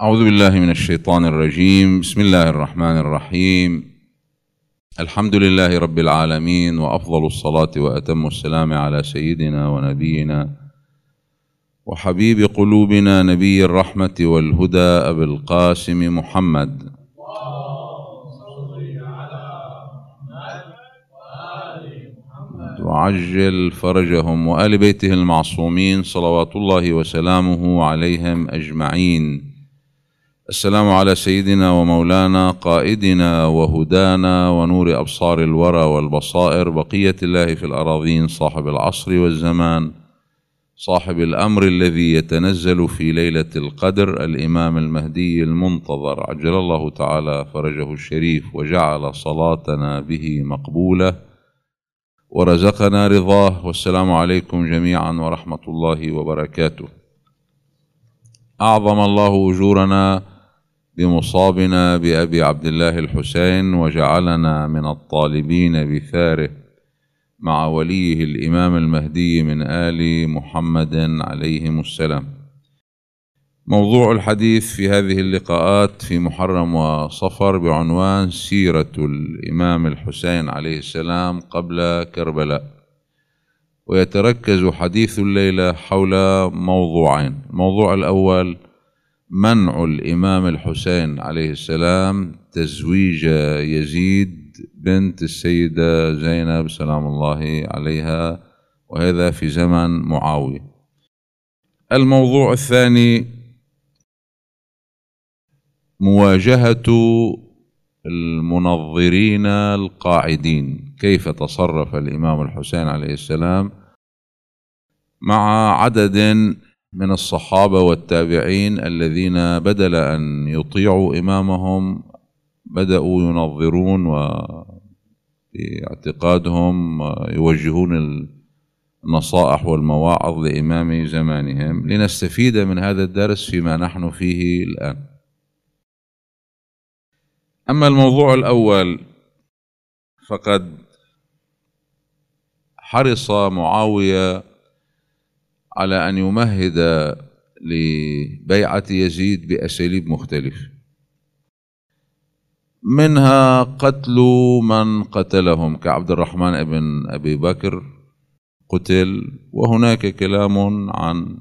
أعوذ بالله من الشيطان الرجيم. بسم الله الرحمن الرحيم. الحمد لله رب العالمين، وأفضل الصلاة وأتم السلام على سيدنا ونبينا وحبيب قلوبنا نبي الرحمة والهدى أبي القاسم محمد، وعجل فرجهم وآل بيته المعصومين صلوات الله وسلامه عليهم أجمعين. السلام على سيدنا ومولانا قائدنا وهدانا ونور أبصار الورى والبصائر، بقية الله في الأراضين، صاحب العصر والزمان، صاحب الأمر الذي يتنزل في ليلة القدر، الإمام المهدي المنتظر عجل الله تعالى فرجه الشريف، وجعل صلاتنا به مقبولة ورزقنا رضاه. والسلام عليكم جميعا ورحمة الله وبركاته. أعظم الله أجورنا بمصابنا بأبي عبد الله الحسين، وجعلنا من الطالبين بثاره مع وليه الإمام المهدي من آل محمد عليهم السلام. موضوع الحديث في هذه اللقاءات في محرم وصفر بعنوان سيرة الإمام الحسين عليه السلام قبل كربلاء، ويتركز حديث الليلة حول موضوعين. الموضوع الأول: منع الإمام الحسين عليه السلام تزويج يزيد بنت السيدة زينب سلام الله عليها، وهذا في زمن معاوية. الموضوع الثاني: مواجهة المنظرين القاعدين، كيف تصرف الإمام الحسين عليه السلام مع عدد من الصحابة والتابعين الذين بدل أن يطيعوا إمامهم بدأوا ينظرون، وفي اعتقادهم يوجهون النصائح والمواعظ لإمام زمانهم، لنستفيد من هذا الدرس فيما نحن فيه الآن. أما الموضوع الأول فقد حرص معاوية على أن يمهد لبيعة يزيد بأساليب مختلفة، منها قتل من قتلهم كعبد الرحمن بن أبي بكر قتل، وهناك كلام عن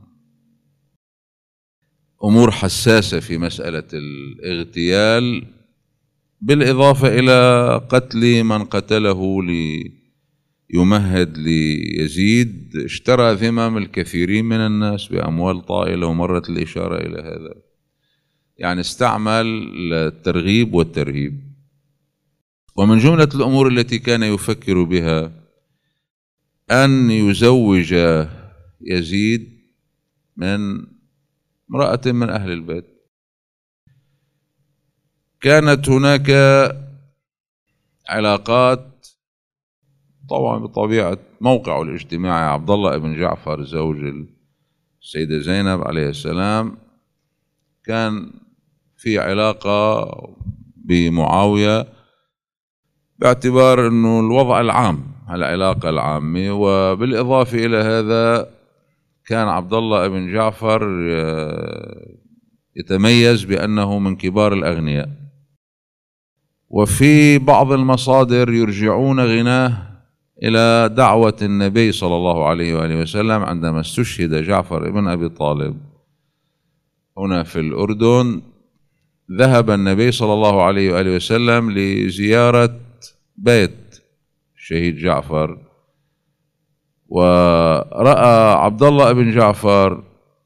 أمور حساسة في مسألة الاغتيال، بالإضافة إلى قتل من قتله يمهد ليزيد. اشترى ذمم الكثيرين من الناس بأموال طائلة، ومرت الإشارة إلى هذا، يعني استعمل الترغيب والترهيب. ومن جملة الأمور التي كان يفكر بها أن يزوج يزيد من امرأة من أهل البيت. كانت هناك علاقات، طبعا بطبيعة موقعه الاجتماعي، عبد الله بن جعفر زوج السيدة زينب عليه السلام كان في علاقة بمعاوية باعتبار أنه الوضع العام، العلاقة العامة. وبالإضافة إلى هذا كان عبد الله بن جعفر يتميز بأنه من كبار الأغنياء، وفي بعض المصادر يرجعون غناه إلى دعوة النبي صلى الله عليه وآله وسلم عندما استشهد جعفر بن أبي طالب هنا في الأردن. ذهب النبي صلى الله عليه وآله وسلم لزيارة بيت شهيد جعفر، ورأى عبد الله بن جعفر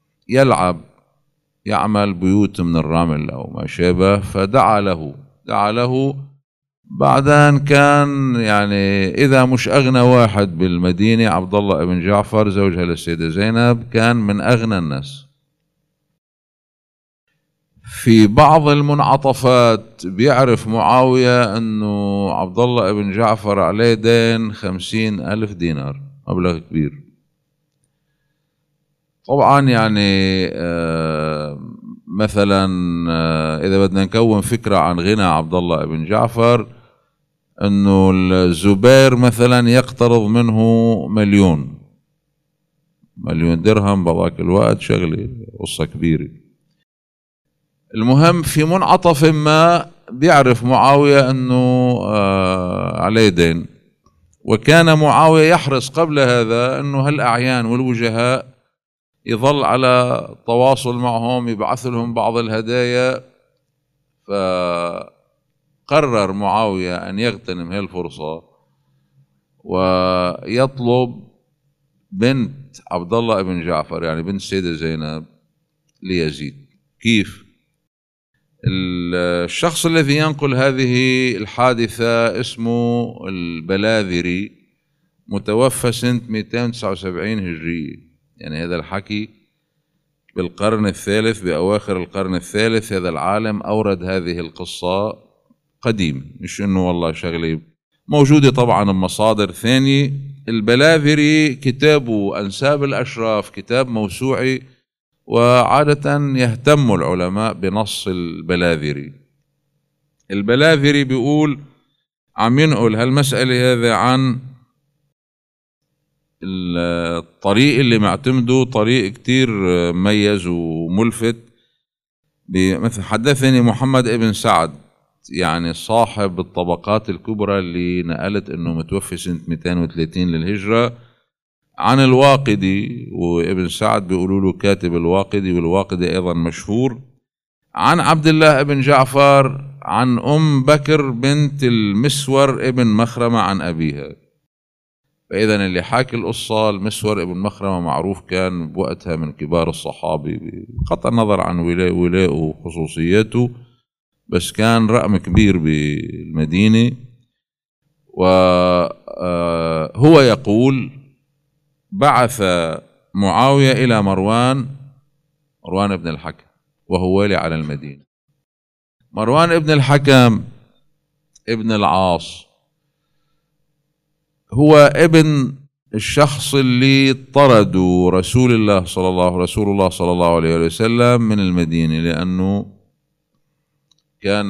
يعمل بيوت من الرمل أو ما شابه، فدعا له. بعدين كان يعني إذا مش أغنى واحد بالمدينة، عبد الله بن جعفر زوجها للسيدة زينب كان من أغنى الناس. في بعض المنعطفات بيعرف معاوية أنه عبد الله بن جعفر عليه دين 50,000 دينار، مبلغ كبير. طبعا يعني مثلا إذا بدنا نكون فكرة عن غنى عبد الله بن جعفر، أنه الزبير مثلا يقترض منه مليون درهم بذاك الوقت، شغلة قصة كبيرة. المهم في منعطف ما بيعرف معاوية أنه عليه دين، وكان معاوية يحرص قبل هذا أنه هالأعيان والوجهاء يظل على تواصل معهم، يبعث لهم بعض الهدايا. فقرر معاوية أن يغتنم هذه الفرصة ويطلب بنت عبد الله بن جعفر، يعني بنت السيدة زينب، ليزيد. كيف؟ الشخص الذي ينقل هذه الحادثة اسمه البلاذري، متوفى سنة 279 هجرية، يعني هذا الحكي بالقرن الثالث، بأواخر القرن الثالث. هذا العالم أورد هذه القصة قديم، مش إنه والله شغلة موجودة طبعا بمصادر ثانية. البلاذري كتابه أنساب الأشراف كتاب موسوعي، وعادة يهتم العلماء بنص البلاذري. البلاذري بيقول عم ينقل هالمسألة هذا عن الطريق اللي معتمده، طريق كتير مميز وملفت. مثل حدثني محمد ابن سعد، يعني صاحب الطبقات الكبرى اللي نقلت انه متوفي سنة 230 للهجرة، عن الواقدي، وابن سعد بيقولوا له كاتب الواقدي، والواقدي ايضا مشهور، عن عبد الله ابن جعفر عن ام بكر بنت المسور ابن مخرمة عن ابيها. فإذا اللي حاكي القصة المسور ابن مخرمة معروف كان بوقتها من كبار الصحابة، بقطع النظر عن ولاءه وخصوصياته، بس كان رقم كبير بالمدينة. وهو يقول بعث معاوية إلى مروان بن الحكم وهو والي على المدينة. مروان بن الحكم ابن العاص هو ابن الشخص اللي طردوا رسول الله صلى الله عليه وسلم من المدينة، لأنه كان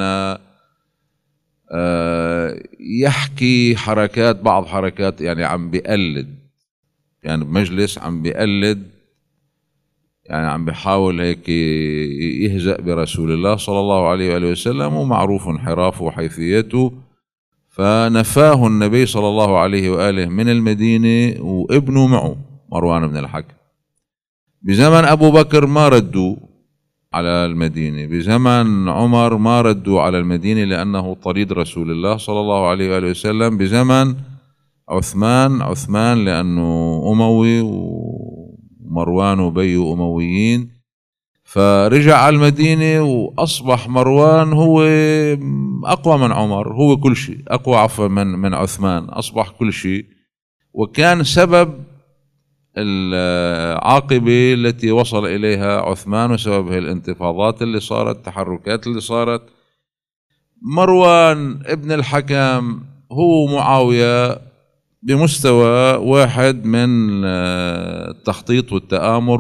يحكي بعض حركات، يعني عم بيقلد، يعني بمجلس عم بيقلد، يعني عم بيحاول هيك يهزأ برسول الله صلى الله عليه وآله وسلم، ومعروف انحرافه وحيثيته. فنفاه النبي صلى الله عليه وآله من المدينة، وابنه معه مروان بن الحكم. بزمن أبو بكر ما ردوا على المدينة، بزمن عمر ما ردوا على المدينة لأنه طريد رسول الله صلى الله عليه وآله وسلم. بزمن عثمان لأنه أموي، ومروان وبي أمويين، فرجع على المدينة وأصبح مروان هو أقوى من عمر، هو كل شيء أقوى، عفوا من عثمان، أصبح كل شيء. وكان سبب العاقبة التي وصل إليها عثمان، وسبب الانتفاضات اللي صارت، التحركات اللي صارت. مروان ابن الحكم هو معاوية بمستوى واحد من التخطيط والتآمر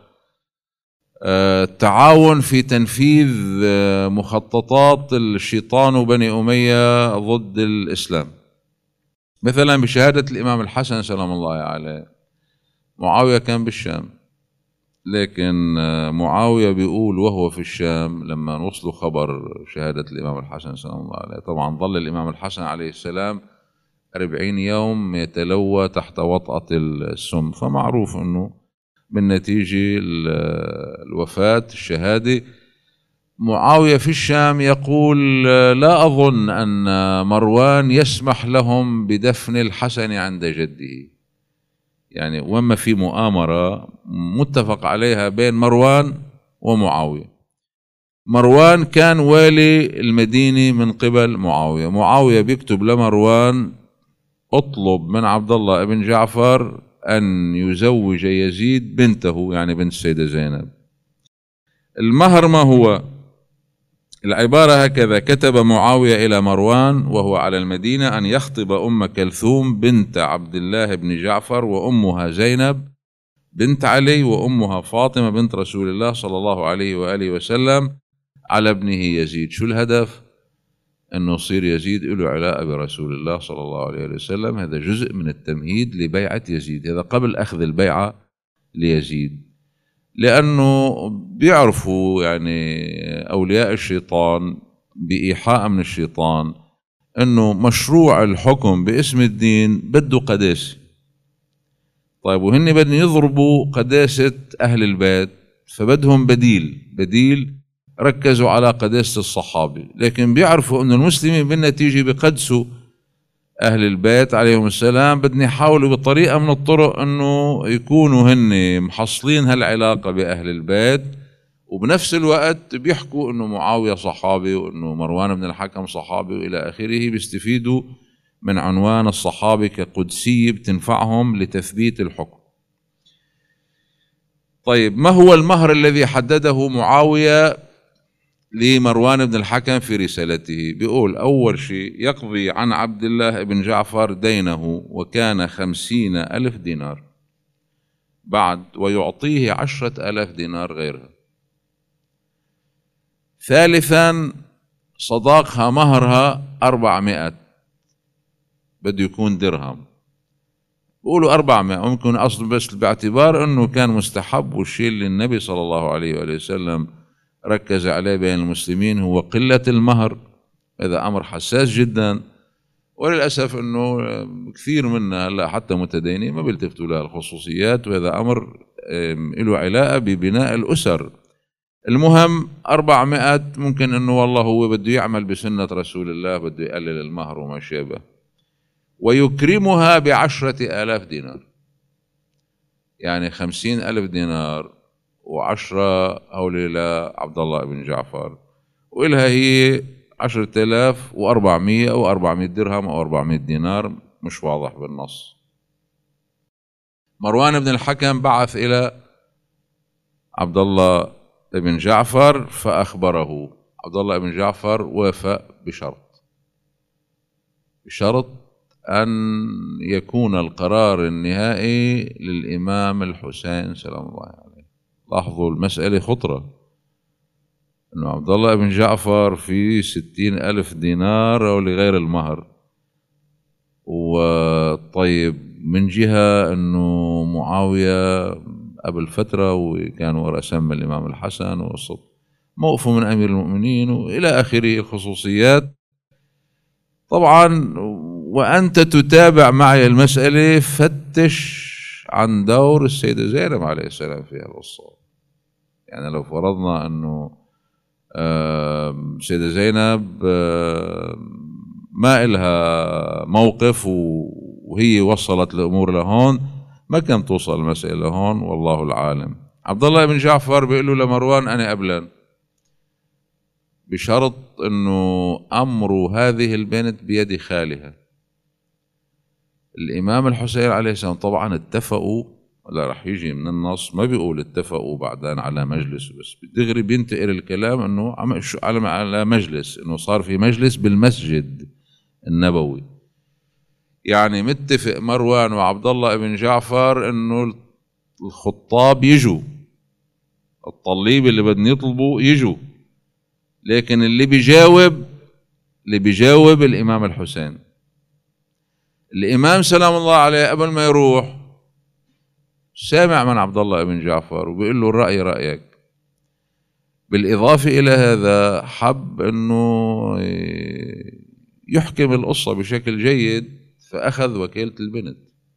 والتعاون في تنفيذ مخططات الشيطان وبني أمية ضد الإسلام. مثلا بشهادة الإمام الحسن سلام الله عليه، معاوية كان بالشام، لكن معاوية بيقول وهو في الشام لما وصلوا خبر شهادة الإمام الحسن سلام الله عليه، طبعا ظل الإمام الحسن عليه السلام 40 يوم يتلوى تحت وطأة السم، فمعروف أنه بالنتيجة الوفاة الشهادة. معاوية في الشام يقول لا أظن أن مروان يسمح لهم بدفن الحسن عند جده، يعني وما في مؤامرة متفق عليها بين مروان ومعاوية. مروان كان والي المدينة من قبل معاوية بيكتب لمروان اطلب من عبد الله بن جعفر أن يزوج يزيد بنته، يعني بنت السيدة زينب. المهر ما هو؟ العبارة هكذا: كتب معاوية إلى مروان وهو على المدينة أن يخطب أم كلثوم بنت عبد الله بن جعفر، وأمها زينب بنت علي، وأمها فاطمة بنت رسول الله صلى الله عليه وآله وسلم، على ابنه يزيد. شو الهدف؟ أنه يصير يزيد له علاقة برسول الله صلى الله عليه وسلم. هذا جزء من التمهيد لبيعة يزيد، هذا قبل أخذ البيعة ليزيد. لأنه بيعرفوا يعني أولياء الشيطان بإيحاء من الشيطان أنه مشروع الحكم باسم الدين بده قداسة. طيب وهن بدهم يضربوا قداسة أهل البيت، فبدهم بديل ركزوا على قداسة الصحابة، لكن بيعرفوا أن المسلمين بالنتيجة بقدسوا أهل البيت عليهم السلام، بدنا يحاولوا بطريقة من الطرق أنه يكونوا هن محصلين هالعلاقة بأهل البيت، وبنفس الوقت بيحكوا أنه معاوية صحابي وأنه مروان بن الحكم صحابي وإلى آخره، بيستفيدوا من عنوان الصحابة كقدسية بتنفعهم لتثبيت الحكم. طيب ما هو المهر الذي حدده معاوية لمروان بن الحكم في رسالته؟ بيقول أول شيء يقضي عن عبد الله بن جعفر دينه وكان 50,000 دينار، بعد ويعطيه 10,000 دينار غيرها. ثالثا صداقها مهرها 400، بده يكون درهم. بقولوا 400 ممكن أصل بس باعتبار أنه كان مستحب، والشيء اللي النبي صلى الله عليه وآله وسلم ركز عليه بين المسلمين هو قلة المهر. هذا أمر حساس جدا، وللأسف أنه كثير منا هلا حتى متدينين ما بيلتفتوا لها الخصوصيات، وهذا أمر له علاقة ببناء الأسر. المهم 400 ممكن أنه والله هو بده يعمل بسنة رسول الله، بده يقلل المهر وما شابه، ويكرمها ب10,000 دينار، يعني 50,000 دينار و10 هولي لعبد الله بن جعفر، وإلها هي 10,400 أو 400 درهم أو 400 دينار، مش واضح بالنص. مروان بن الحكم بعث إلى عبد الله بن جعفر فأخبره. عبد الله بن جعفر وافق بشرط أن يكون القرار النهائي للإمام الحسين سلام الله عليه. لاحظوا المسألة خطرة، أنه عبد الله بن جعفر في 60,000 دينار أو لغير المهر. وطيب من جهة أنه معاوية قبل فترة وكانوا رأسا من الإمام الحسن ووسط موقفه من أمير المؤمنين وإلى آخره الخصوصيات. طبعا وأنت تتابع معي المسألة، فتش عن دور السيدة زينب عليه السلام في هالقصة. يعني لو فرضنا أنه السيدة زينب ما إلها موقف وهي وصلت الأمور لهون، ما كان توصل المسألة لهون، والله العالم. عبد الله بن جعفر بيقول له لمروان أنا أبلن، بشرط أنه أمر هذه البنت بيد خالها. الإمام الحسين عليه السلام طبعا اتفقوا، لا رح يجي من النص ما بيقول اتفقوا بعدين على مجلس، بس دغري بينتقل الكلام أنه على مجلس، أنه صار في مجلس بالمسجد النبوي. يعني متفق مروان وعبد الله بن جعفر أنه الخطاب يجوا، الطليب اللي بدهم يطلبوا يجوا، لكن اللي بيجاوب الإمام الحسين. الإمام سلام الله عليه قبل ما يروح سامع من عبد الله بن جعفر وبيقول له الرأي رأيك. بالإضافة إلى هذا حب أنه يحكم القصة بشكل جيد، فأخذ وكالة البنت.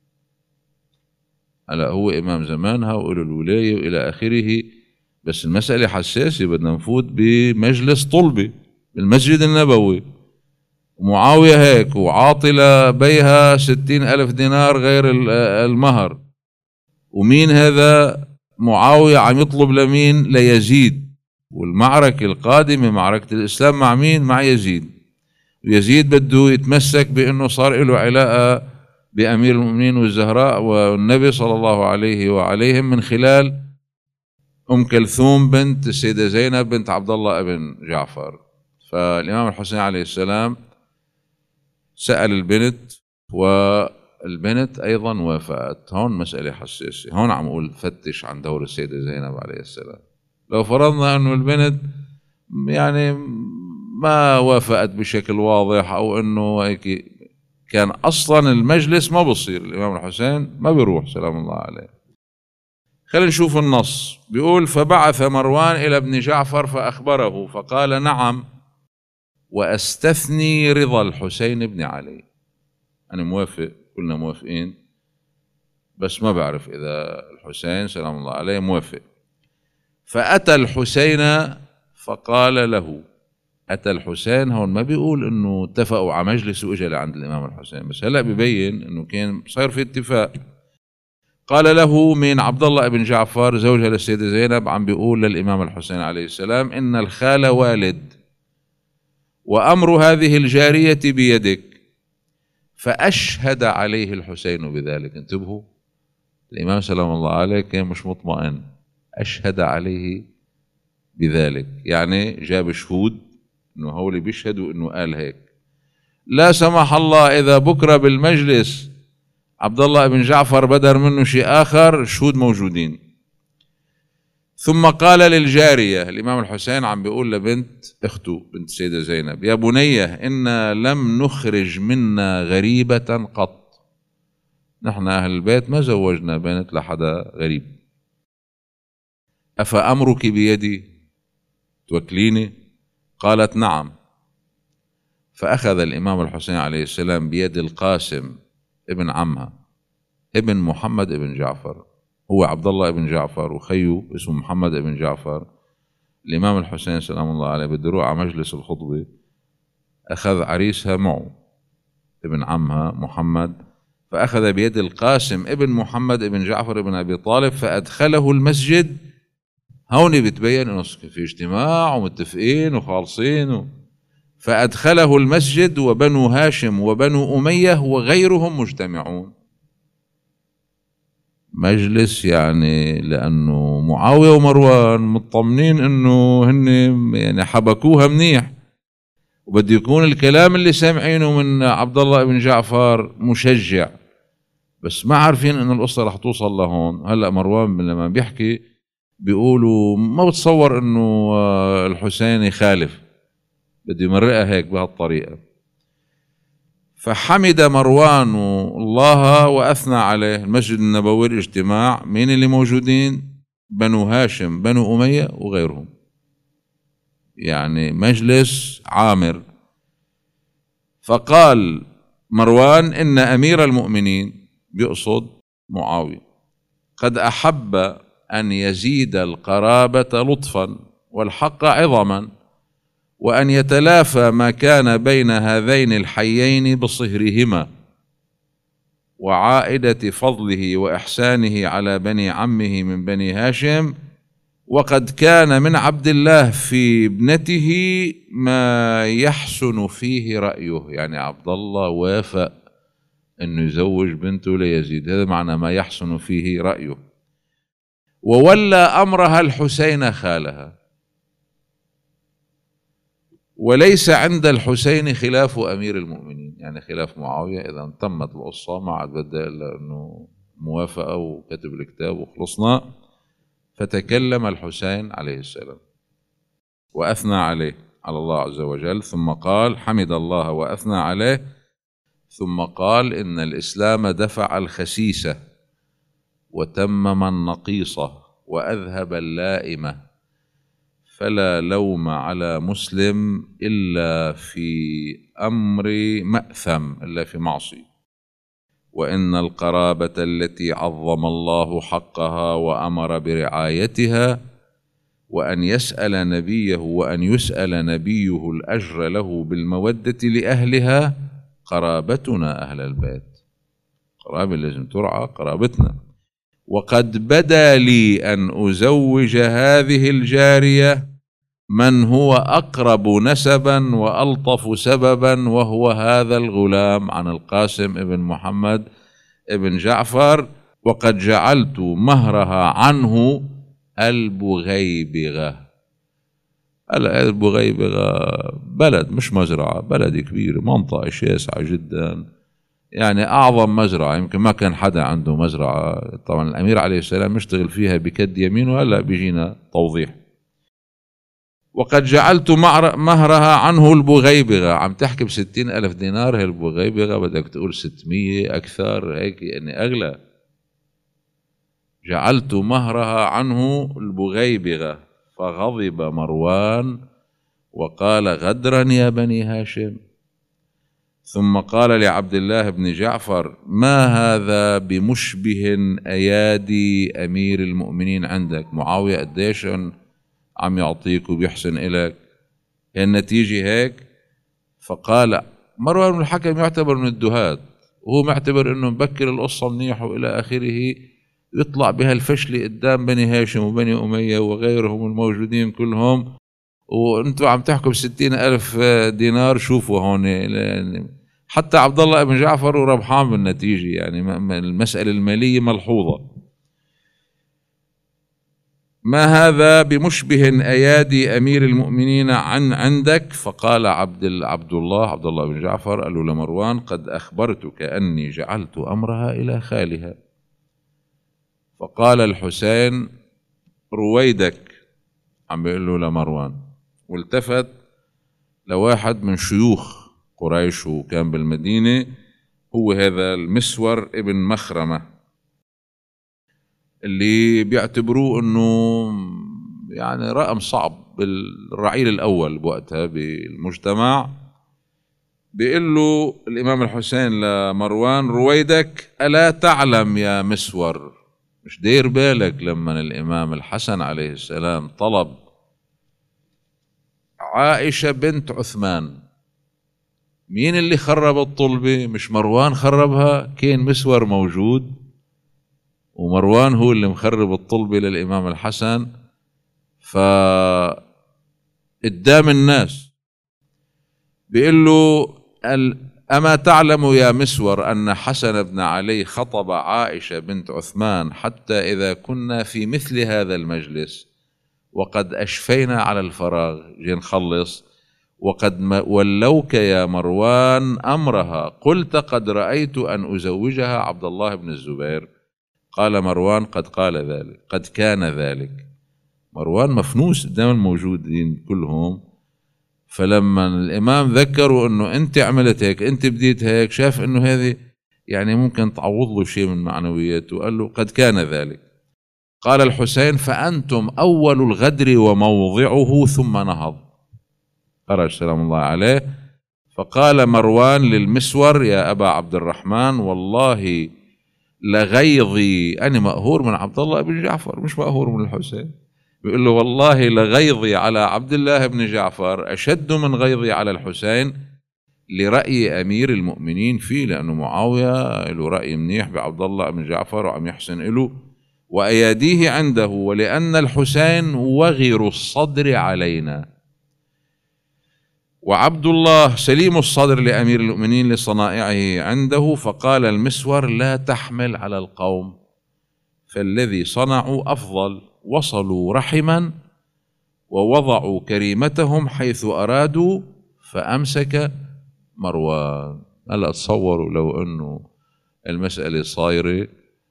هلا هو إمام زمانها وإله الولاية وإلى آخره، بس المسألة حساسة، بدنا نفوت بمجلس طلبي بالمسجد النبوي، ومعاوية هيك وعاطلة بيها 60,000 دينار غير المهر. ومين هذا؟ معاوية عم يطلب لمين؟ ليزيد. والمعركة القادمة معركة الإسلام مع مين؟ مع يزيد. ويزيد بده يتمسك بأنه صار له علاقة بأمير المؤمنين والزهراء والنبي صلى الله عليه وعليهم من خلال أم كلثوم بنت السيدة زينب بنت عبد الله بن جعفر. فالإمام الحسين عليه السلام سأل البنت والبنت أيضا وافقت. هون مسألة حساسة، هون عم أقول فتش عن دور السيدة زينب عليه السلام. لو فرضنا أنه البنت يعني ما وافقت بشكل واضح، أو أنه هيك كان أصلا المجلس ما بصير، الإمام الحسين ما بيروح سلام الله عليه. خلينا نشوف النص. بيقول: فبعث مروان إلى ابن جعفر فأخبره فقال: نعم، وأستثني رضا الحسين بن علي. أنا موافق، كلنا موافقين، بس ما بعرف إذا الحسين سلام الله عليه موافق. فأتى الحسين فقال له، أتى الحسين هون ما بيقول إنه اتفقوا على مجلس وإجا لعند الإمام الحسين، بس هلأ ببين إنه كان صار في اتفاق. قال له من عبد الله بن جعفر زوجها للسيدة زينب، عم بيقول للإمام الحسين عليه السلام: إن الخال والد، وأمر هذه الجارية بيدك. فأشهد عليه الحسين بذلك. انتبهوا، الإمام سلام الله عليه كان مش مطمئن، أشهد عليه بذلك، يعني جاب شهود إنه هولي بيشهدوا إنه قال هيك. لا سمح الله إذا بكرة بالمجلس عبد الله بن جعفر بدر منه شيء آخر، شهود موجودين. ثم قال للجارية، الإمام الحسين عم بيقول لبنت أخته بنت السيدة زينب: يا بنية، إنا لم نخرج منا غريبة قط. نحن أهل البيت ما زوجنا بنت لحدا غريب. أفأمرك بيدي؟ توكليني؟ قالت: نعم. فأخذ الإمام الحسين عليه السلام بيد القاسم ابن عمها ابن محمد ابن جعفر، هو عبد الله ابن جعفر وخيه اسمه محمد ابن جعفر. الإمام الحسين سلام الله عليه بده يروح على مجلس الخطبة، أخذ عريسها معه ابن عمها محمد، فأخذ بيد القاسم ابن محمد ابن جعفر ابن أبي طالب فأدخله المسجد. هون بتبين إنه في اجتماع ومتفقين وخالصين فأدخله المسجد وبنو هاشم وبنو أمية وغيرهم مجتمعون. مجلس يعني لأنه معاوية ومروان مطمنين إنه هن يعني حبكوها منيح، وبده يكون الكلام اللي سامعينه من عبد الله بن جعفر مشجع، بس ما عارفين إنه القصة رح توصل لهون. هلأ مروان لما بيحكي بيقولوا ما بتصور إنه الحسين يخالف، بده يمرقها هيك بهالطريقة. فحمد مروان الله وأثنى عليه. المسجد النبوي الاجتماع مين اللي موجودين؟ بنو هاشم بنو أمية وغيرهم، يعني مجلس عامر. فقال مروان: إن أمير المؤمنين، بيقصد معاوية، قد أحب أن يزيد القرابة لطفا والحق عظما، وأن يتلافى ما كان بين هذين الحيين بصهرهما، وعائدة فضله وإحسانه على بني عمه من بني هاشم. وقد كان من عبد الله في ابنته ما يحسن فيه رأيه، يعني عبد الله وافق أنه يزوج بنته ليزيد، هذا معنى ما يحسن فيه رأيه. وولى أمرها الحسين خالها، وليس عند الحسين خلاف أمير المؤمنين، يعني خلاف معاوية. إذا تمت القصة ما عاد بدها إلا أنه موافقة وكتب الكتاب وخلصنا. فتكلم الحسين عليه السلام وأثنى عليه على الله عز وجل، ثم قال: حمد الله وأثنى عليه، ثم قال: إن الإسلام دفع الخسيسة وتمم النقيصة وأذهب اللائمة، فلا لوم على مسلم إلا في أمر مأثم، إلا في معصية. وإن القرابة التي عظم الله حقها وأمر برعايتها، وأن يسأل نبيه الأجر له بالمودة لأهلها، قرابتنا أهل البيت، قرابة لازم ترعى قرابتنا. وقد بدا لي أن أزوج هذه الجارية من هو أقرب نسبا وألطف سببا، وهو هذا الغلام، عن القاسم ابن محمد ابن جعفر. وقد جعلت مهرها عنه البغيبغة. البغيبغة بلد مش مزرعة، بلد كبير، منطقة شاسعة جدا، يعني أعظم مزرعة، يمكن ما كان حدا عنده مزرعة. طبعا الأمير عليه السلام مشتغل فيها بكد يمينه، هلأ بيجينا توضيح. وقد جعلت مهرها عنه البغيبغة، عم تحكي ب60,000 دينار. هي البغيبغة بدك تقول 600 أكثر هيك، يعني أغلى. جعلت مهرها عنه البغيبغة. فغضب مروان وقال غدرا يا بني هاشم. ثم قال لعبد الله بن جعفر ما هذا بمشبه أيادي أمير المؤمنين عندك؟ معاوية قديش عم يعطيك وبيحسن إلك، النتيجة هيك؟ فقال مروان بن الحكم يعتبر من الدهاة، وهو معتبر انه مبكر القصة منيح والى اخره، يطلع بهالفشل قدام بني هاشم وبني أمية وغيرهم الموجودين كلهم، وانتم عم تحكوا ب60,000 دينار. شوفوا هون حتى عبد الله بن جعفر وربحان بالنتيجة، يعني المسألة المالية ملحوظة. ما هذا بمشبه أيادي أمير المؤمنين عندك؟ فقال عبد الله بن جعفر قال له لمروان قد أخبرتك أني جعلت أمرها إلى خالها. فقال الحسين رويدك، عم بيقول له لمروان، والتفت لواحد من شيوخ قريش وكان بالمدينة، هو هذا المسور ابن مخرمة اللي بيعتبروه انه يعني رقم صعب بالرعيل الاول بوقتها بالمجتمع. بيقول له الامام الحسين لمروان رويدك الا تعلم يا مسور، مش داير بالك لما الامام الحسن عليه السلام طلب عائشة بنت عثمان، مين اللي خرب الطلبة؟ مش مروان خربها، كان مسور موجود ومروان هو اللي مخرب الطلبة للإمام الحسن. قدام الناس بيقول له أما تعلم يا مسور أن حسن بن علي خطب عائشة بنت عثمان حتى إذا كنا في مثل هذا المجلس وقد أشفينا على الفراغ جي نخلص وقد ولوك يا مروان أمرها قلت قد رأيت أن أزوجها عبد الله بن الزبير. قال مروان قد قال ذلك، قد كان ذلك. مروان مفنوس قدام الموجودين كلهم. فلما الإمام ذكروا أنه أنت عملت هيك، أنت بديت هيك، شاف أنه هذه يعني ممكن تعوض له شيء من معنوياته، وقال له قد كان ذلك. قال الحسين فأنتم أول الغدر وموضعه. ثم نهض خرج سلام الله عليه. فقال مروان للمسور يا أبا عبد الرحمن والله لغيظي، أنا مقهور من عبد الله بن جعفر مش مقهور من الحسين. بيقول له والله لغيظي على عبد الله بن جعفر أشد من غيظي على الحسين لرأي أمير المؤمنين فيه، لأنه معاوية له رأي منيح بعبد الله بن جعفر وعم يحسن له وأياديه عنده، ولأن الحسين وغر الصدر علينا وعبد الله سليم الصدر لأمير المؤمنين لصنائعه عنده. فقال المسور لا تحمل على القوم، فالذي صنعوا أفضل، وصلوا رحما ووضعوا كريمتهم حيث أرادوا. فأمسك مروان. هلا تصوروا لو أنه المسألة صايرة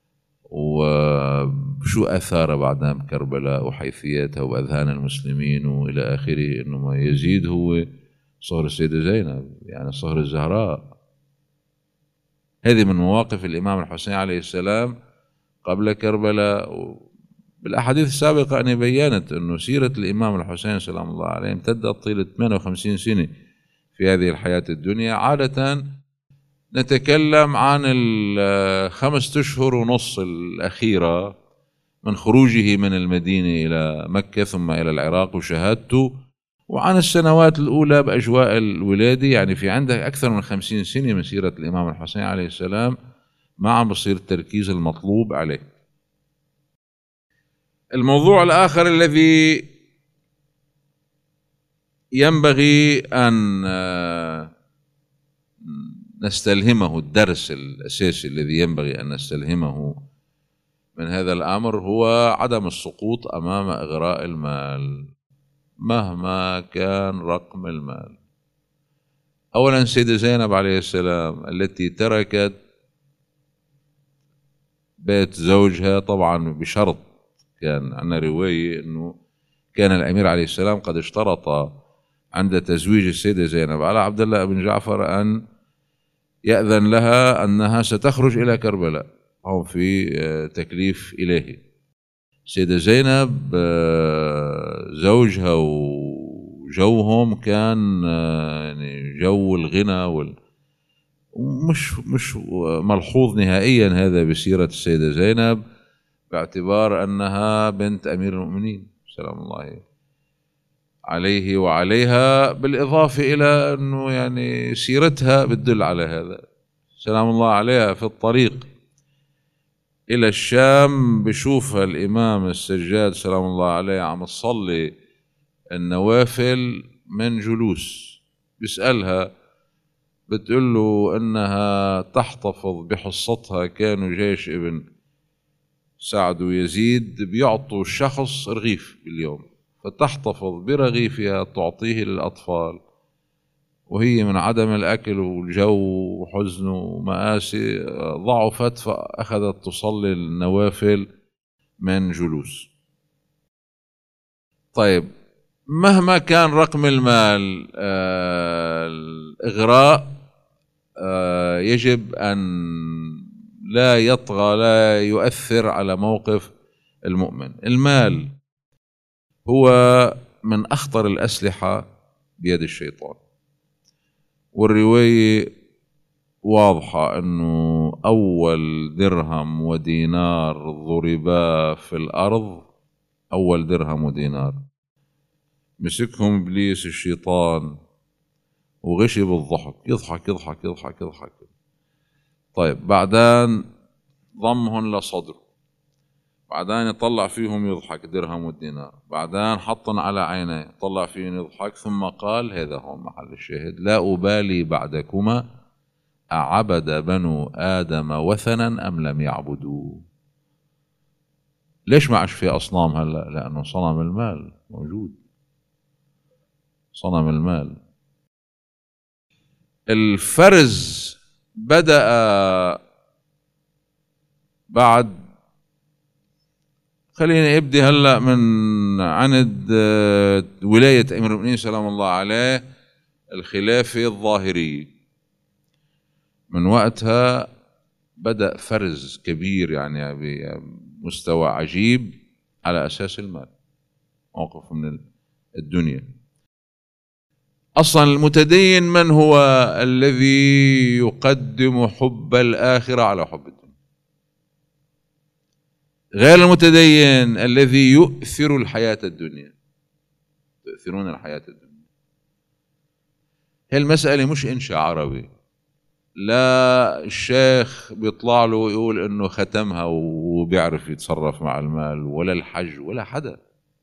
وشو أثار بعدها بكربلاء وحيثياتها وأذهان المسلمين وإلى آخره، أنه ما يزيد هو صهر السيدة زينب، يعني صهر الزهراء. هذه من مواقف الإمام الحسين عليه السلام قبل كربلاء. بالأحاديث السابقة أنا بيّنت أنه سيرة الإمام الحسين سلام الله عليه امتدت طيلة 58 سنة في هذه الحياة الدنيا. عادة نتكلم عن 5 أشهر ونص الأخيرة من خروجه من المدينة إلى مكة ثم إلى العراق وشهادته، وعن السنوات الأولى بأجواء الولادة. يعني في عندك أكثر من 50 سنة من سيرة الإمام الحسين عليه السلام ما عم بصير التركيز المطلوب عليه. الموضوع الآخر الذي ينبغي أن نستلهمه، الدرس الأساسي الذي ينبغي أن نستلهمه من هذا الأمر هو عدم السقوط أمام إغراء المال مهما كان رقم المال. أولا سيدة زينب عليه السلام التي تركت بيت زوجها طبعا بشرط، كان عندنا رواية أنه كان الأمير عليه السلام قد اشترط عند تزويج السيدة زينب على عبد الله بن جعفر أن يأذن لها أنها ستخرج إلى كربلاء، أو في تكليف إلهي. السيدة زينب زوجها وجوهم كان يعني جو الغنى مش ملحوظ نهائيا هذا بسيرة السيدة زينب، باعتبار أنها بنت أمير المؤمنين سلام الله عليه وعليها، بالإضافة إلى أنه يعني سيرتها بتدل على هذا. سلام الله عليها في الطريق إلى الشام بشوفها الإمام السجاد سلام الله عليه عم تصلي النوافل من جلوس، بيسألها بتقول له أنها تحتفظ بحصتها، كانوا جيش ابن سعد ويزيد بيعطوا الشخص رغيف باليوم، فتحتفظ برغيفها تعطيه للأطفال، وهي من عدم الأكل والجو وحزن ومآسي ضعفت، فأخذت تصلي النوافل من جلوس. طيب، مهما كان رقم المال الإغراء يجب أن لا يطغى، لا يؤثر على موقف المؤمن. المال هو من أخطر الأسلحة بيد الشيطان، والرواية واضحة أنه أول درهم ودينار ضربا في الأرض، أول درهم ودينار مسكهم إبليس الشيطان وغشي بالضحك، يضحك يضحك يضحك يضحك. طيب، بعدين ضمهم لصدره، بعدين يطلع فيهم يضحك درهم والدينار، بعدين حطن على عينيه طلع فيهم يضحك، ثم قال، هذا هو محل الشاهد: لا أبالي بعدكما أعبد بنو آدم وثنا أم لم يعبدوا. ليش ما عادش في أصنام هلأ؟ لأنه صنم المال موجود، صنم المال. الفرز بدأ بعد، خليني ابدي هلا من عند ولاية أمير المؤمنين سلام الله عليه، الخلافة الظاهرية. من وقتها بدأ فرز كبير يعني بمستوى عجيب على أساس المال، موقف من الدنيا. أصلا المتدين من هو؟ الذي يقدم حب الآخرة على حب الدنيا. غير المتدين الذي يؤثر الحياة الدنيا، يؤثرون الحياة الدنيا. هي المسألة مش إنشاء عربي، لا الشيخ بيطلع له ويقول إنه ختمها وبيعرف يتصرف مع المال، ولا الحج، ولا حدا.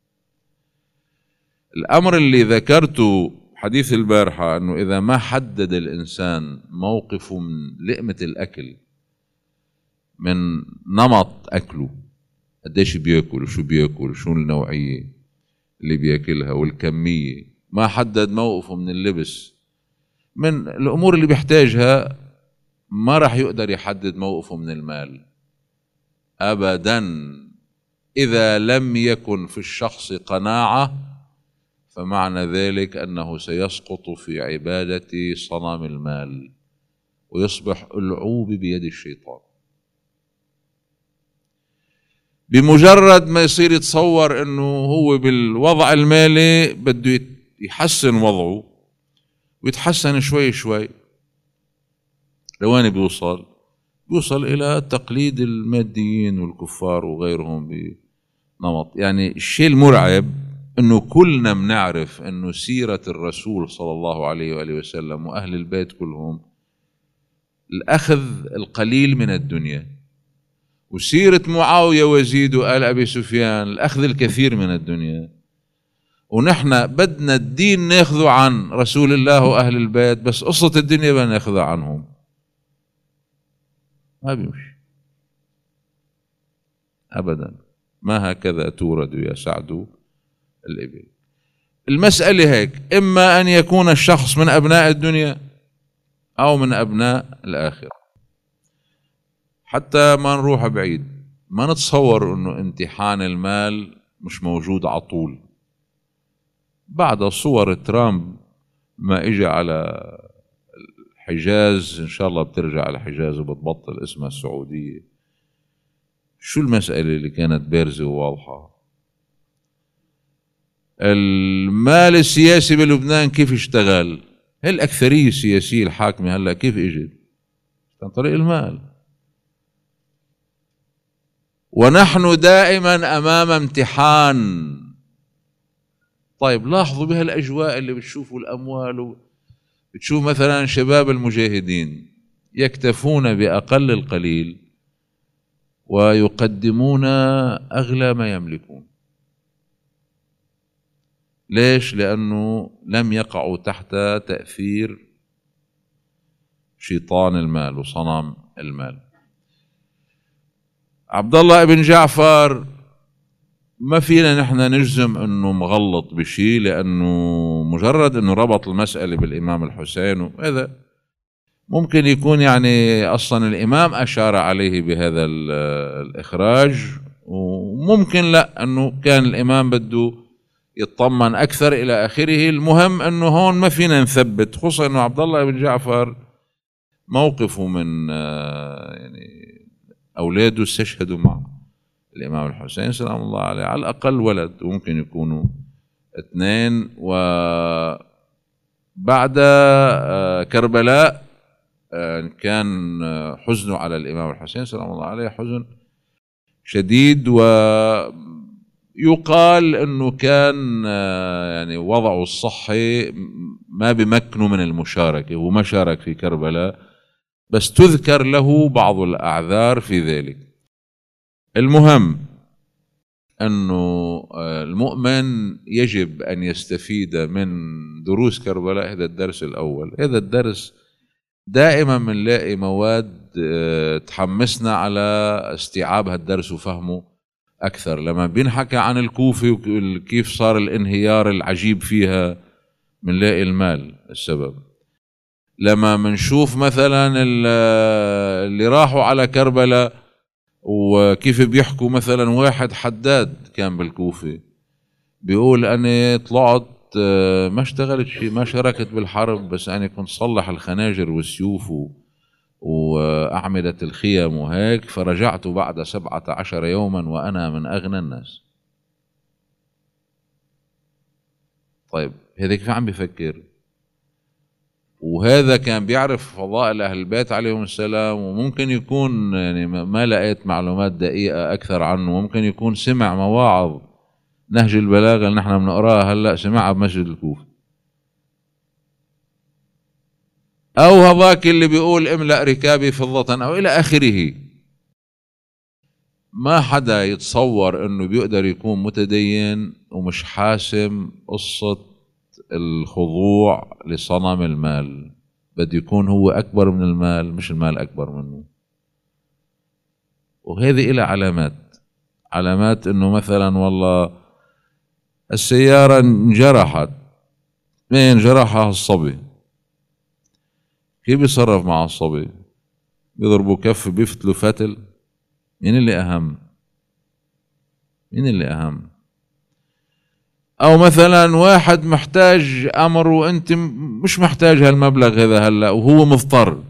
الأمر اللي ذكرته حديث البارحة، أنه إذا ما حدد الإنسان موقفه من لقمة الأكل، من نمط أكله، قديش بياكل وشو بياكل وشو النوعية اللي بياكلها والكمية، ما حدد موقفه من اللبس، من الأمور اللي بيحتاجها، ما راح يقدر يحدد موقفه من المال أبدا. إذا لم يكن في الشخص قناعة، فمعنى ذلك أنه سيسقط في عبادة صنم المال ويصبح ألعوب بيد الشيطان. بمجرد ما يصير يتصور أنه هو بالوضع المالي بده يحسن وضعه ويتحسن شوي شوي، لوين بيوصل إلى تقليد الماديين والكفار وغيرهم بنمط. يعني الشيء المرعب أنه كلنا بنعرف أنه سيرة الرسول صلى الله عليه وآله وسلم وأهل البيت كلهم الأخذ القليل من الدنيا، وسيرة معاوية ويزيد وآل أبي سفيان الأخذ الكثير من الدنيا. ونحن بدنا الدين ناخذه عن رسول الله وأهل البيت، بس قصة الدنيا بدنا ناخذها عنهم. ما بيمشي أبدا، ما هكذا تورد يا سعد الإبل. المسألة هيك: إما أن يكون الشخص من أبناء الدنيا أو من أبناء الآخرة. حتى ما نروح بعيد، ما نتصور أنه امتحان المال مش موجود على طول. بعد صور ترامب ما إجا على الحجاز، إن شاء الله بترجع على الحجاز وبتبطل اسمها السعودية، شو المسألة اللي كانت بارزة وواضحة؟ المال السياسي بلبنان كيف اشتغل؟ الأكثرية السياسية الحاكمة هلا كيف اجت؟ عن طريق المال. ونحن دائما أمام امتحان. طيب لاحظوا بهالأجواء اللي بتشوفوا الأموال، بتشوف مثلا شباب المجاهدين يكتفون بأقل القليل ويقدمون أغلى ما يملكون. ليش؟ لأنه لم يقعوا تحت تأثير شيطان المال وصنم المال. عبد الله بن جعفر ما فينا نحن نجزم انه مغلط بشيء، لانه مجرد انه ربط المسألة بالامام الحسين، وهذا ممكن يكون يعني اصلا الامام اشار عليه بهذا الاخراج، وممكن لا انه كان الامام بده يطمن اكثر الى اخره. المهم انه هون ما فينا نثبت، خصوصا انه عبد الله بن جعفر موقفه من يعني اولاده استشهدوا معه الإمام الحسين سلام الله عليه، على الأقل ولد، وممكن يكونوا اثنين. وبعد كربلاء كان حزنه على الإمام الحسين سلام الله عليه حزن شديد، ويقال أنه كان يعني وضعه الصحي ما بمكنه من المشاركة، هو ما شارك في كربلاء، بس تذكر له بعض الأعذار في ذلك. المهم أنه المؤمن يجب أن يستفيد من دروس كربلاء. هذا الدرس الأول. هذا الدرس دائما بنلاقي مواد تحمسنا على استيعاب هالدرس وفهمه أكثر. لما بينحكى عن الكوفة وكيف صار الانهيار العجيب فيها بنلاقي المال السبب. لما منشوف مثلا اللي راحوا على كربلاء وكيف بيحكوا، مثلا واحد حداد كان بالكوفة بيقول أنا طلعت ما اشتغلت شيء، ما شاركت بالحرب، بس أنا كنت صلح الخناجر والسيوف وأعمدة الخيم وهيك، فرجعت بعد 17 يوما وأنا من أغنى الناس. طيب هذا كيف عم بيفكر؟ وهذا كان بيعرف فضائل أهل البيت عليهم السلام، وممكن يكون يعني ما لقيت معلومات دقيقة أكثر عنه، ممكن يكون سمع مواعظ نهج البلاغة اللي نحن بنقراها هلأ سمعها بمسجد الكوفة، أو هذاك اللي بيقول املأ ركابي فضة أو إلى آخره. ما حدا يتصور أنه بيقدر يكون متدين ومش حاسم قصة الخضوع لصنم المال. بده يكون هو أكبر من المال، مش المال أكبر منه. وهذه إلى علامات أنه مثلا والله السيارة انجرحت، مين جرحها؟ الصبي. كيف بيصرف مع الصبي؟ بيضربوا كف بيفتلوا فتل؟ مين اللي أهم؟ مين اللي أهم؟ أو مثلا واحد محتاج أمر وأنت مش محتاج هالمبلغ هذا هلا وهو مضطر،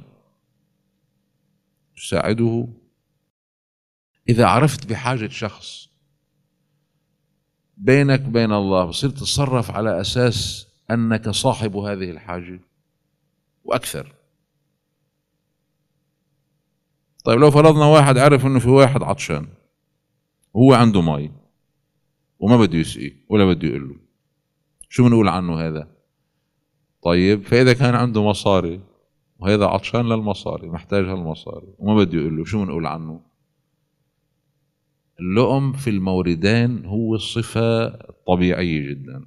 تساعده. إذا عرفت بحاجة شخص بينك بين الله بصير تتصرف على أساس أنك صاحب هذه الحاجة وأكثر. طيب لو فرضنا واحد عرف أنه في واحد عطشان وهو عنده مي وما بده يسقيه ولا بده يقول له، شو بنقول عنه هذا؟ طيب فإذا كان عنده مصاري وهذا عطشان للمصاري محتاج هالمصاري وما بده يقول له، شو بنقول عنه؟ اللؤم في الموردين هو الصفة طبيعية جدا.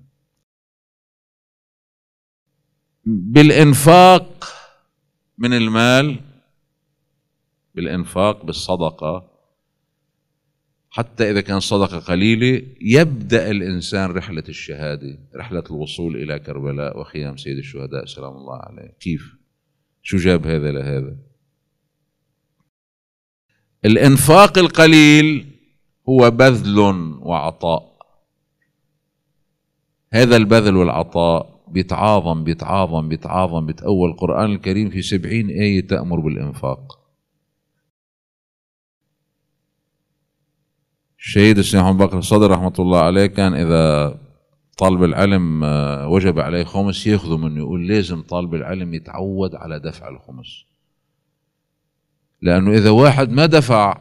بالإنفاق من المال، بالإنفاق بالصدقة، حتى إذا كان صدقة قليلة، يبدأ الإنسان رحلة الشهادة، رحلة الوصول إلى كربلاء وخيام سيد الشهداء سلام الله عليه. كيف؟ شو جاب هذا لهذا؟ الإنفاق القليل هو بذل وعطاء. هذا البذل والعطاء بيتعاظم بيتعاظم بيتعاظم. بتأول القرآن الكريم في 70 آية تأمر بالإنفاق. الشهيد السيد محمد بكر الصدر رحمة الله عليه كان إذا طالب العلم وجب عليه خمس ياخذه منه، يقول لازم طالب العلم يتعود على دفع الخمس، لأنه إذا واحد ما دفع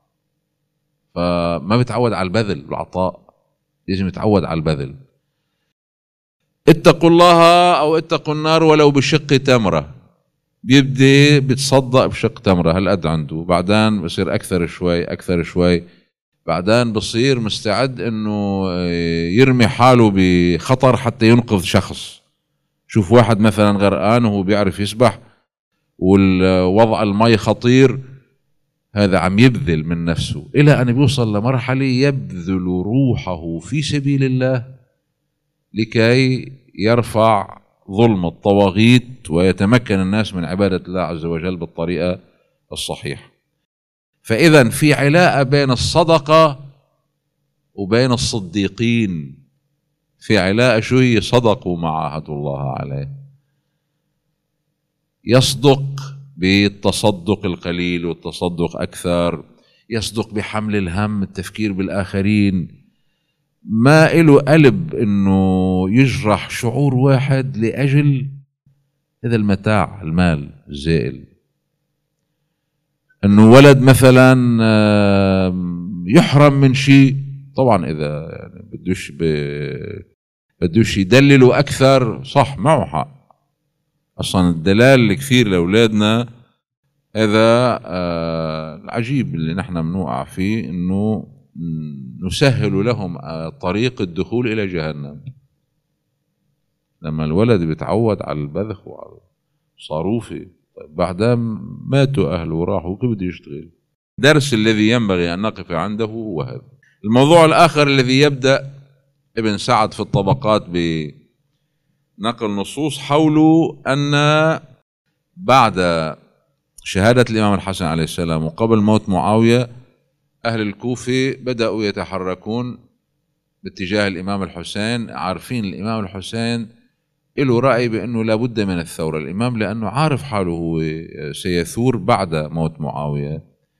فما بيتعود على البذل والعطاء، لازم يتعود على البذل. اتقوا الله أو اتقوا النار ولو بشق تمرة. بيبدي بتصدق بشق تمرة هالقد عنده، بعدين بصير أكثر شوي أكثر شوي، بعدين بصير مستعد انه يرمي حاله بخطر حتى ينقذ شخص. شوف واحد مثلا غرقان وهو بيعرف يسبح والوضع المي خطير، هذا عم يبذل من نفسه الى ان بيوصل لمرحلة يبذل روحه في سبيل الله لكي يرفع ظلم الطواغيت ويتمكن الناس من عبادة الله عز وجل بالطريقة الصحيحة. فإذا في علاقة بين الصدقة وبين الصديقين، في علاقة شو هي؟ صدقوا ما عاهدوا الله عليه. يصدق بالتصدق القليل والتصدق أكثر، يصدق بحمل الهم، التفكير بالآخرين، ما إله قلب إنه يجرح شعور واحد لأجل هذا المتاع المال الزائل. انه ولد مثلا يحرم من شيء، طبعا اذا يعني بدوش يدللوا اكثر، صح معه حق. اصلا الدلال الكثير لاولادنا هذا العجيب اللي نحن بنوقع فيه، انه نسهل لهم طريق الدخول الى جهنم. لما الولد بيتعود على البذخ وعلى الصاروفي، بعدها ماتوا أهله وراحوا، كيف بده يشتغل؟ درس الذي ينبغي أن نقف عنده هو هذا. الموضوع الآخر الذي يبدأ ابن سعد في الطبقات بنقل نصوص حوله أن بعد شهادة الإمام الحسن عليه السلام وقبل موت معاوية، أهل الكوفة بدأوا يتحركون باتجاه الإمام الحسين، عارفين الإمام الحسين له رأي بأنه لابد من الثورة. الإمام لأنه عارف حاله هو سيثور بعد موت معاوية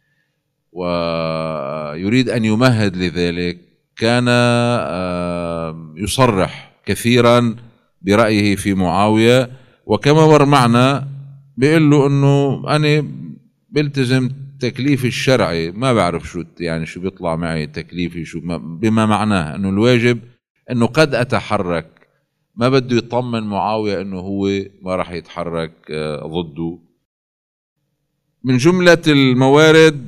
ويريد أن يمهد لذلك، كان يصرح كثيرا برأيه في معاوية، وكما مر معنا بيقول له أنه أنا بلتزم تكليفي الشرعي، ما بعرف شو يعني شو بيطلع معي تكليفي شو، بما معناه أنه الواجب أنه قد أتحرك، ما بده يطمن معاوية أنه هو ما راح يتحرك ضده. من جملة الموارد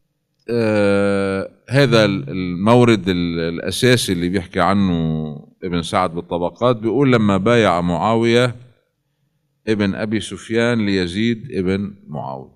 هذا المورد الأساسي اللي بيحكي عنه ابن سعد بالطبقات، بيقول لما بايع معاوية ابن أبي سفيان ليزيد ابن معاوية،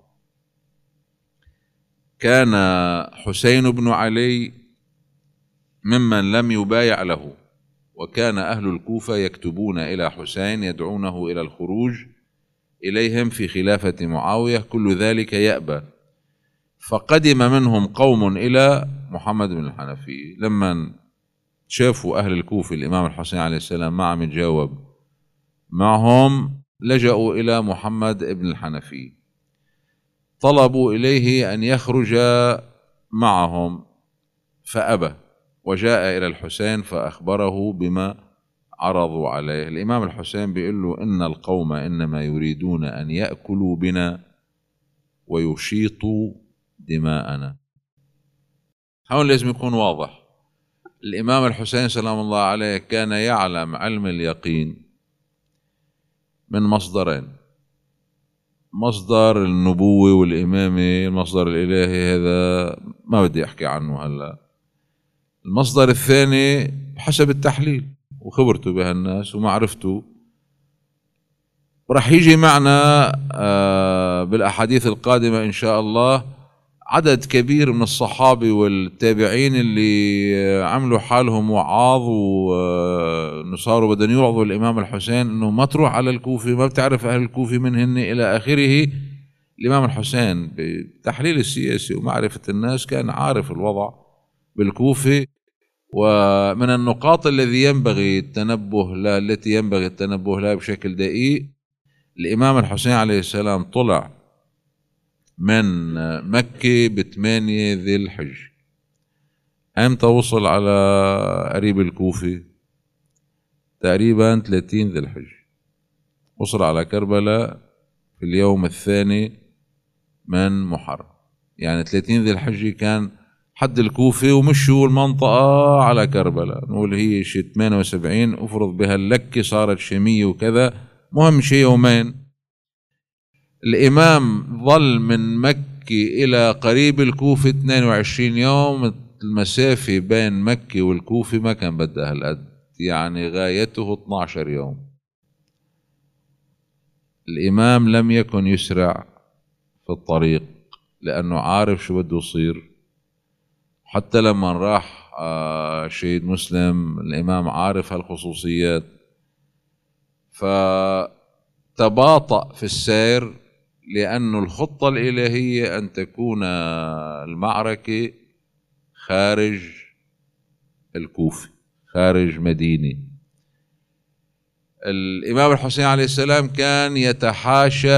كان حسين بن علي ممن لم يبايع له، وكان أهل الكوفة يكتبون إلى حسين يدعونه إلى الخروج إليهم في خلافة معاوية، كل ذلك يأبى. فقدم منهم قوم إلى محمد بن الحنفي، لما شافوا أهل الكوفة الإمام الحسين عليه السلام ما عم يتجاوب معهم، لجأوا إلى محمد بن الحنفي، طلبوا إليه أن يخرج معهم فأبى، وجاء إلى الحسين فأخبره بما عرضوا عليه. الإمام الحسين بيقول له إن القوم إنما يريدون أن يأكلوا بنا ويشيطوا دماءنا. هون لازم يكون واضح، الإمام الحسين سلام الله عليه كان يعلم علم اليقين من مصدرين: مصدر النبوة والإمامة، المصدر الإلهي هذا ما بدي أحكي عنه هلأ. المصدر الثاني حسب التحليل وخبرته بهالناس ومعرفته. ورح يجي معنا بالأحاديث القادمة إن شاء الله عدد كبير من الصحابة والتابعين اللي عملوا حالهم وعاظ وصاروا بدهم يوعظوا الإمام الحسين إنه ما تروح على الكوفة، ما بتعرف أهل الكوفة من هن إلى آخره. الإمام الحسين بالتحليل السياسي ومعرفة الناس كان عارف الوضع بالكوفة، ومن النقاط التي ينبغي التنبه لها بشكل دقيق، الإمام الحسين عليه السلام طلع من مكة ب8 ذي الحج أمتى وصل على قريب الكوفة؟ تقريبا 30 ذي الحجة وصل على كربلاء في اليوم الثاني من محرم، يعني 30 ذي الحجة كان حد الكوفة، ومشوا المنطقة على كربلاء، نقول هي شي 78 افرض بها اللكة صارت شامية وكذا، مهم شي يومين. الإمام ظل من مكة إلى قريب الكوفة 22 يوم، المسافة بين مكة والكوفة ما كان بدها هالقد، يعني غايته 12 يوم. الإمام لم يكن يسرع في الطريق لأنه عارف شو بده يصير. حتى لما راح شهيد مسلم الإمام عارف هالخصوصيات، فتباطأ في السير، لأن الخطة الإلهية أن تكون المعركة خارج الكوفة، خارج مدينة. الإمام الحسين عليه السلام كان يتحاشى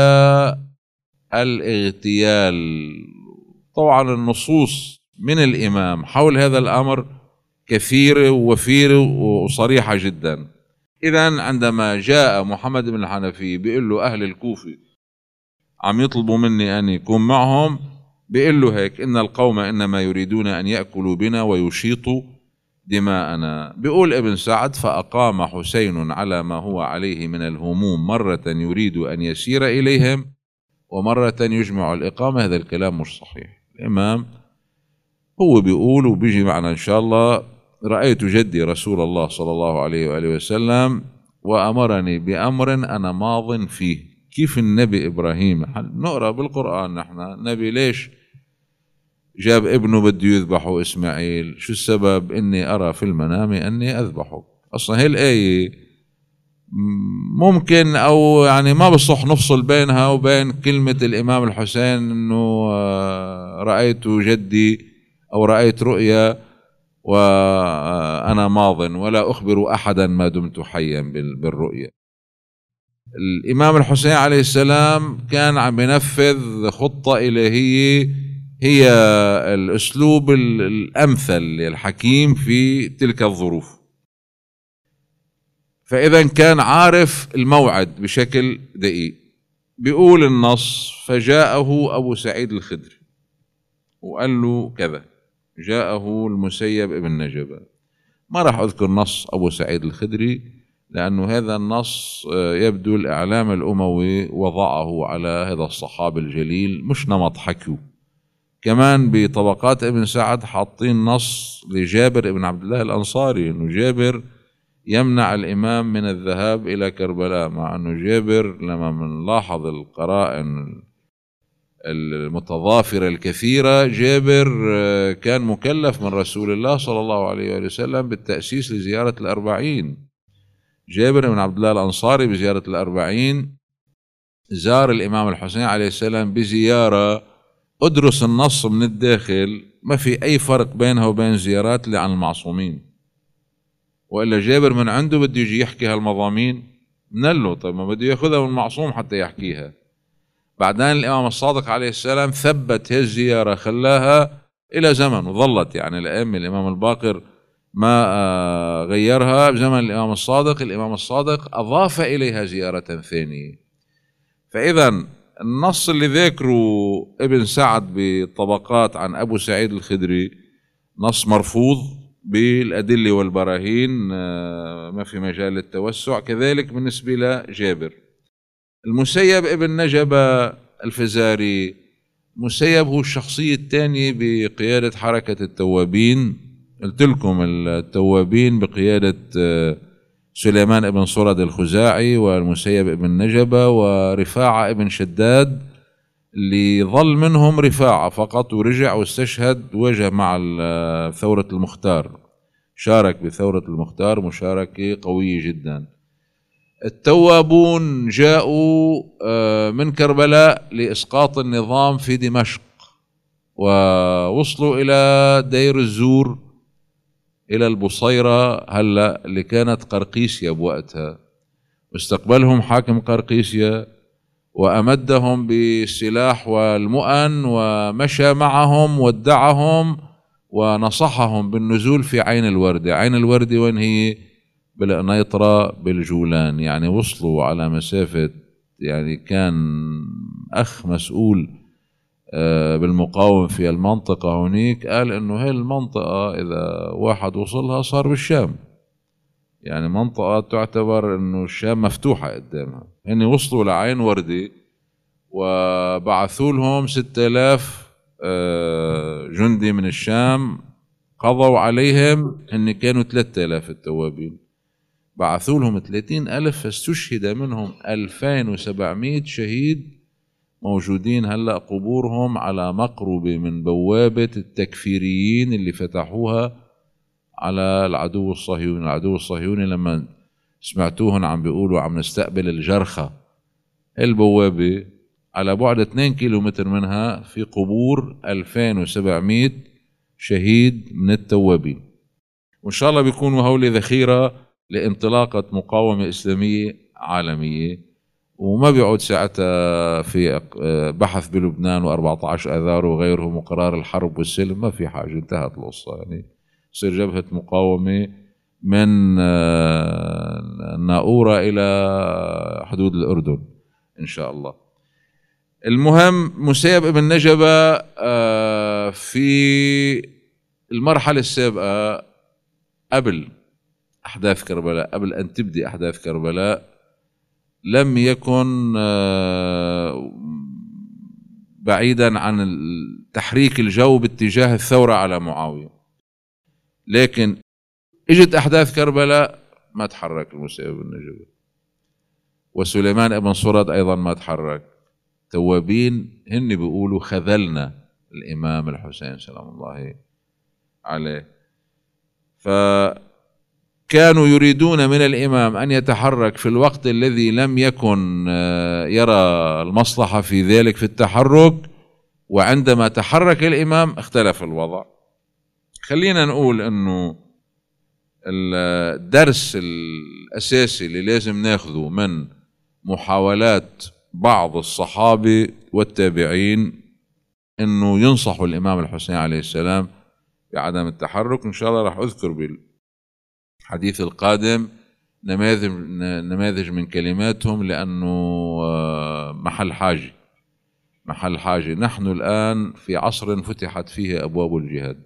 الاغتيال. طبعا النصوص من الإمام حول هذا الأمر كثيرة ووفيرة وصريحة جدا. إذن عندما جاء محمد بن الحنفي بيقول له أهل الكوفة عم يطلبوا مني أن يكون معهم، بيقول له هيك: إن القوم إنما يريدون أن يأكلوا بنا ويشيطوا دماءنا. بيقول ابن سعد: فأقام حسين على ما هو عليه من الهموم، مرة يريد أن يسير إليهم ومرة يجمع الإقامة. هذا الكلام مش صحيح. الإمام هو بيقول وبيجي معنا إن شاء الله: رأيت جدي رسول الله صلى الله عليه وآله وسلم وأمرني بأمر أنا ماض فيه. كيف النبي إبراهيم نقرأ بالقرآن نحن النبي ليش جاب ابنه بده يذبحه إسماعيل؟ شو السبب؟ إني أرى في المنام أني أذبحه. أصلا هي الآية ممكن أو يعني ما بصح نفصل بينها وبين كلمة الإمام الحسين إنه رأيت جدي أو رأيت رؤيا وأنا ماض ولا أخبر أحدا ما دمت حيا بالرؤيا. الإمام الحسين عليه السلام كان عم ينفذ خطة إلهية هي الأسلوب الأمثل الحكيم في تلك الظروف، فإذا كان عارف الموعد بشكل دقيق. بيقول النص: فجاءه أبو سعيد الخدري وقال له كذا، جاءه المسيب ابن نجبة. ما راح أذكر نص أبو سعيد الخدري لأنه هذا النص يبدو الإعلام الأموي وضعه على هذا الصحابي الجليل، مش نمط حكيه. كمان بطبقات ابن سعد حاطين نص لجابر ابن عبد الله الأنصاري إنه جابر يمنع الإمام من الذهاب إلى كربلاء، مع أنه جابر لما منلاحظ القرائن المتضافرة الكثيرة، جابر كان مكلف من رسول الله صلى الله عليه وسلم بالتأسيس لزيارة الأربعين. جابر بن عبد الله الأنصاري بزيارة الأربعين زار الإمام الحسين عليه السلام بزيارة أدرس النص من الداخل، ما في أي فرق بينها وبين زيارات اللي عن المعصومين. وإلا جابر من عنده بده يجي يحكي هالمضامين من له، طيب ما بده ياخذها من المعصوم حتى يحكيها. بعدين الإمام الصادق عليه السلام ثبت هالزيارة، خلاها إلى زمن وظلت، يعني الأئمة الإمام الباقر ما غيرها بزمن الإمام الصادق. الإمام الصادق أضاف إليها زيارة ثانية. فإذا النص اللي ذكره ابن سعد بالطبقات عن أبو سعيد الخدري نص مرفوض بالأدلة والبراهين، ما في مجال للتوسع. كذلك بالنسبة لجابر. المسيب ابن نجبة الفزاري، المسيب هو الشخصية الثانية بقيادة حركة التوابين. قلت لكم التوابين بقيادة سليمان ابن صرد الخزاعي والمسيب ابن نجبة ورفاعة ابن شداد، اللي ظل منهم رفاعة فقط ورجع واستشهد وجه مع ثورة المختار، شارك بثورة المختار مشاركة قوية جدا. التوابون جاءوا من كربلاء لإسقاط النظام في دمشق، ووصلوا إلى دير الزور إلى البصيرة هلأ اللي كانت قرقيسيا بوقتها، واستقبلهم حاكم قرقيسيا وأمدهم بالسلاح والمؤن ومشى معهم ودعهم ونصحهم بالنزول في عين الوردة. عين الوردة وين هي؟ بالقنيطرة بالجولان. يعني وصلوا على مسافة، يعني كان أخ مسؤول بالمقاومة في المنطقة هناك قال إنه هاي المنطقة إذا واحد وصلها صار بالشام، يعني منطقة تعتبر إنه الشام مفتوحة قدامها. هن وصلوا لعين وردة وبعثوا لهم 6000 جندي من الشام، قضوا عليهم. هن كانوا 3000 التوابين، بعثوا لهم 30,000 فاستشهد منهم 2700 شهيد موجودين هلأ قبورهم على مقربة من بوابة التكفيريين اللي فتحوها على العدو الصهيوني. العدو الصهيوني لما سمعتوهن عم بيقولوا عم نستقبل الجرخى، البوابة على بعد 2 كيلومتر منها في قبور 2700 شهيد من التوابين. وإن شاء الله بيكونوا هولي ذخيرة لانطلاقة مقاومة إسلامية عالمية. وما بيعود ساعتها في بحث بلبنان و14 آذار وغيره وقرار الحرب والسلم، ما في حاجة، انتهت القصة. يعني تصير جبهة مقاومة من الناقورة إلى حدود الأردن إن شاء الله. المهم مسيب ابن نجبة في المرحلة السابقة قبل أحداث كربلاء، قبل أن تبدأ أحداث كربلاء، لم يكن بعيدا عن تحريك الجو باتجاه الثورة على معاوية. لكن اجت أحداث كربلاء ما تحرك المسيب بن نجبة، وسليمان بن سرد أيضا ما تحرك. توابين هن بيقولوا خذلنا الإمام الحسين سلام الله عليه. فكانوا يريدون من الإمام أن يتحرك في الوقت الذي لم يكن يرى المصلحة في ذلك في التحرك، وعندما تحرك الإمام اختلف الوضع. خلينا نقول أنه الدرس الأساسي اللي لازم ناخذه من محاولات بعض الصحابة والتابعين أنه ينصحوا الإمام الحسين عليه السلام بعدم التحرك. إن شاء الله راح أذكر بالحديث القادم نماذج من كلماتهم، لأنه محل حاجة. نحن الآن في عصر فتحت فيه أبواب الجهاد،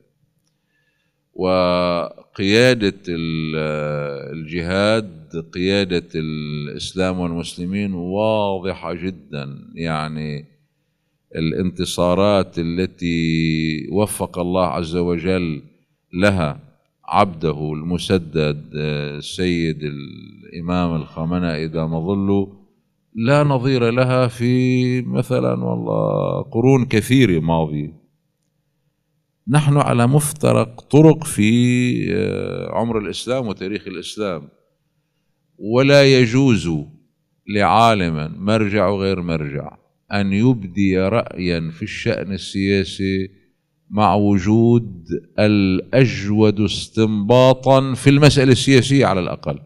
وقيادة الجهاد، قيادة الإسلام والمسلمين واضحة جدا. يعني الانتصارات التي وفق الله عز وجل لها عبده المسدد السيد الإمام الخامنئي دام ظله لا نظير لها في مثلا والله قرون كثيرة ماضية. نحن على مفترق طرق في عمر الإسلام وتاريخ الإسلام، ولا يجوز لعالم مرجع وغير مرجع أن يبدي رأيا في الشأن السياسي مع وجود الأجود استنباطا في المسألة السياسية على الأقل.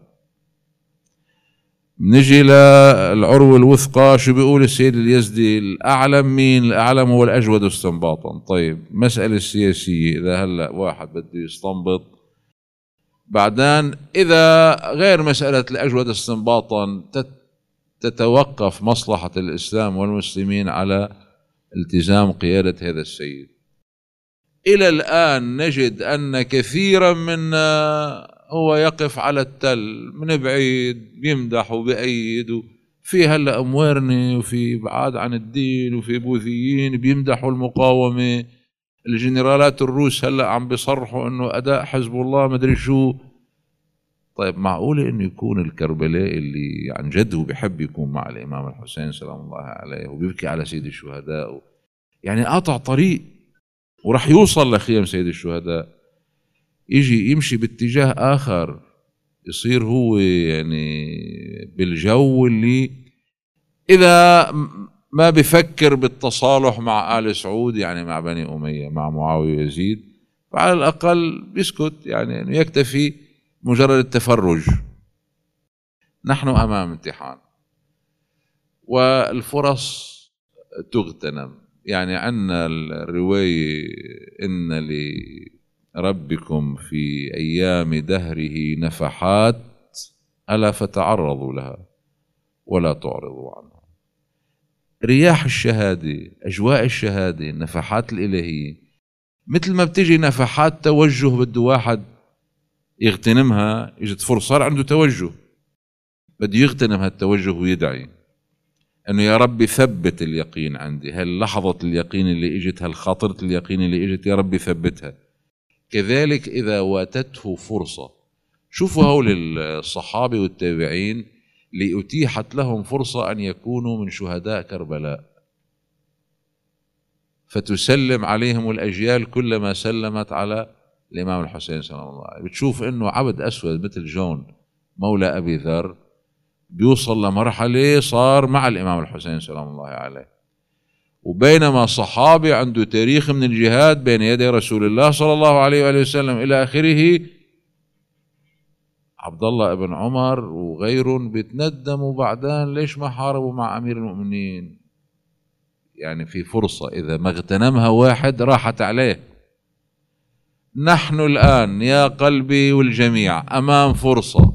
نجي للعروة الوثقى، شو بيقول السيد اليزدي؟ الأعلم مين؟ الأعلم هو الأجود استنباطا. طيب مسألة السياسية إذا هلأ واحد بده يستنبط، بعدين إذا غير مسألة الأجود استنباطا تتوقف مصلحة الإسلام والمسلمين على التزام قيادة هذا السيد. إلى الآن نجد أن كثيرا منا هو يقف على التل من بعيد بيمدح وبأيد، في هلا أموارني وفي بعاد عن الدين وفي بوذيين بيمدحوا المقاومة. الجنرالات الروس هلا عم بيصرحوا انه اداء حزب الله مدري شو. طيب معقولة انه يكون الكربلائي اللي عن جد هو بيحب يكون مع الامام الحسين سلام الله عليه وبيبكي على سيد الشهداء، يعني قاطع طريق ورح يوصل لخيام سيد الشهداء، يجي يمشي باتجاه آخر، يصير هو يعني بالجو اللي إذا ما بفكر بالتصالح مع آل سعود، يعني مع بني أمية، مع معاوية ويزيد، فعلى الأقل بيسكت، يعني أنه يكتفي مجرد التفرج. نحن أمام امتحان والفرص تغتنم. يعني عندنا الرواية إن ربكم في أيام دهره نفحات ألا فتعرضوا لها ولا تعرضوا عنها. رياح الشهادة، أجواء الشهادة، النفحات الإلهية، مثل ما بتجي نفحات توجه بده واحد يغتنمها، اجت فرصة صار عنده توجه بده يغتنم هالتوجه ويدعي انه يا ربي ثبت اليقين عندي، هاللحظة اليقين اللي اجت، هالخاطرة اليقين اللي اجت، يا ربي ثبتها. كذلك اذا واتته فرصة، شوفوا هول الصحابة والتابعين اللي اتيحت لهم فرصة ان يكونوا من شهداء كربلاء، فتسلم عليهم الاجيال كلما سلمت على الامام الحسين سلام الله عليه. بتشوف انه عبد اسود مثل جون مولى ابي ذر بيوصل لمرحلة صار مع الإمام الحسين سلام الله عليه، وبينما صحابي عنده تاريخ من الجهاد بين يدي رسول الله صلى الله عليه وآله وسلم إلى آخره، عبد الله ابن عمر وغيرهم بيتندموا بعدين ليش ما حاربوا مع أمير المؤمنين. يعني في فرصة إذا ما اغتنمها واحد راحت عليه. نحن الآن يا قلبي والجميع أمام فرصة،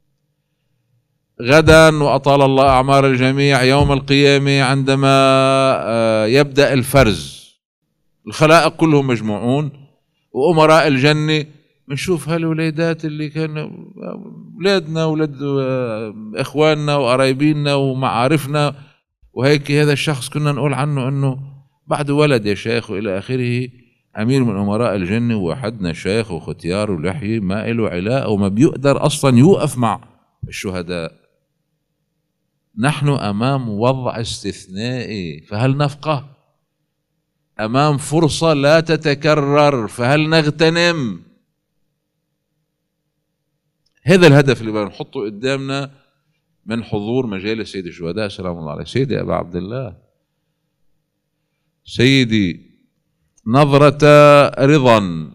غدا وأطال الله أعمار الجميع يوم القيامة عندما يبدأ الفرز، الخلائق كلهم مجموعون وأمراء الجنة، بنشوف هالوليدات اللي كانوا ولادنا ولاد إخواننا وقرايبيننا ومعارفنا وهيك، هذا الشخص كنا نقول عنه أنه بعد ولد يا شيخ وإلى آخره، أمير من أمراء الجنة ووحدنا شيخ وختيار ولحية ما له علاقة وما بيقدر أصلا يوقف مع الشهداء. نحن أمام وضع استثنائي فهل نفقه؟ أمام فرصة لا تتكرر فهل نغتنم؟ هذا الهدف اللي بنحطه قدامنا من حضور مجالس سيد الشهداء سلام الله عليه. سيدي أبا عبد الله، سيدي، نظرة رضا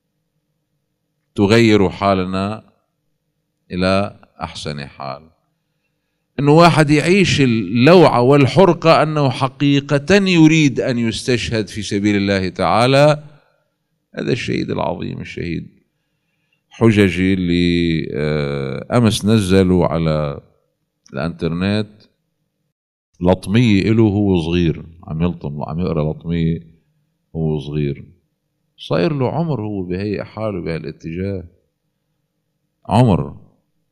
تغير حالنا إلى أحسن حال. أنه واحد يعيش اللوعة والحرقة أنه حقيقة يريد أن يستشهد في سبيل الله تعالى. هذا الشهيد العظيم الشهيد حججي اللي أمس نزلوا على الانترنت لطمية له هو صغير، عم يلطم عم يقرأ لطمية هو صغير، صاير له عمر هو بهيئ حاله بهالاتجاه، عمر.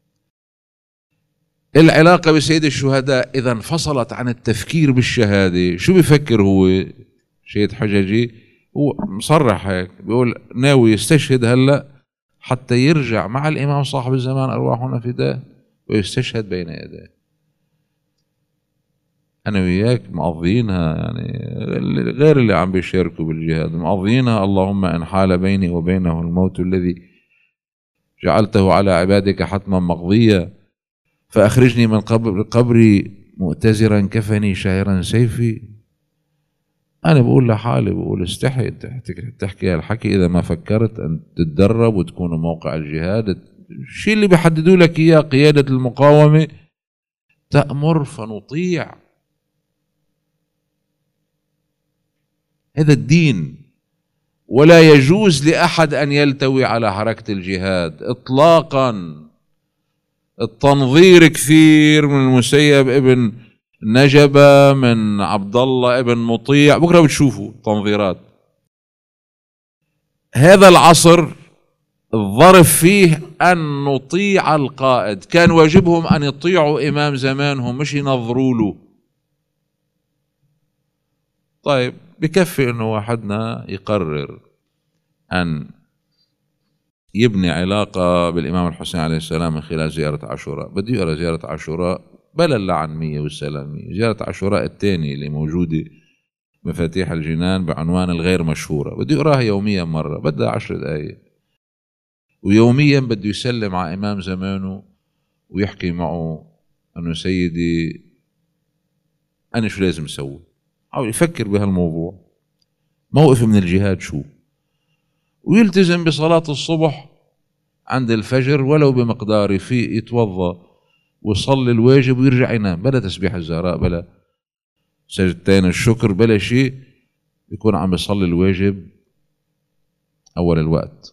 العلاقة بسيد الشهداء إذا انفصلت عن التفكير بالشهادة. شو بيفكر هو شهيد حججي؟ هو مصرح هيك بيقول ناوي يستشهد هلأ حتى يرجع مع الإمام صاحب الزمان أرواحنا فداه ويستشهد بين يديه. أنا وياك مقضيينها، يعني غير اللي عم بيشاركوا بالجهاد مقضيينها اللهم إن حال بيني وبينه الموت الذي جعلته على عبادك حتما مقضيا فأخرجني من قبري مؤتزرا كفني شاعرا سيفي. أنا بقول لحالي، بقول استحي تحكي هالحكي إذا ما فكرت أن تتدرب وتكون موقع الجهاد. الشيء اللي بيحددوا لك إياه قيادة المقاومة، تأمر فنطيع. هذا الدين، ولا يجوز لأحد أن يلتوي على حركة الجهاد إطلاقا. التنظير كثير من المسيب ابن نجبة، من عبد الله ابن مطيع، بكرة بتشوفوا تنظيرات. هذا العصر الظرف فيه أن نطيع القائد، كان واجبهم أن يطيعوا إمام زمانهم مش ينظروا له. طيب بكفي أنه واحدنا يقرر أن يبني علاقة بالإمام الحسين عليه السلام من خلال زيارة عاشوراء. بده يقرأ زيارة عاشوراء بلا اللعنمية والسلامية، زيارة عاشوراء الثانية اللي موجودة مفاتيح الجنان بعنوان الغير مشهورة، بده يقراها يوميا مرة، بدها 10 دقائق، ويوميا بده يسلم على إمام زمانه ويحكي معه أنه سيدي أنا شو لازم أسوي، أو يفكر بهالموضوع موقف من الجهاد شو، ويلتزم بصلاة الصبح عند الفجر ولو بمقدار، يفيق يتوضأ ويصلي الواجب ويرجع ينام، بلا تسبيح الزهراء بلا سجدتين الشكر بلا شيء، يكون عم يصلي الواجب أول الوقت.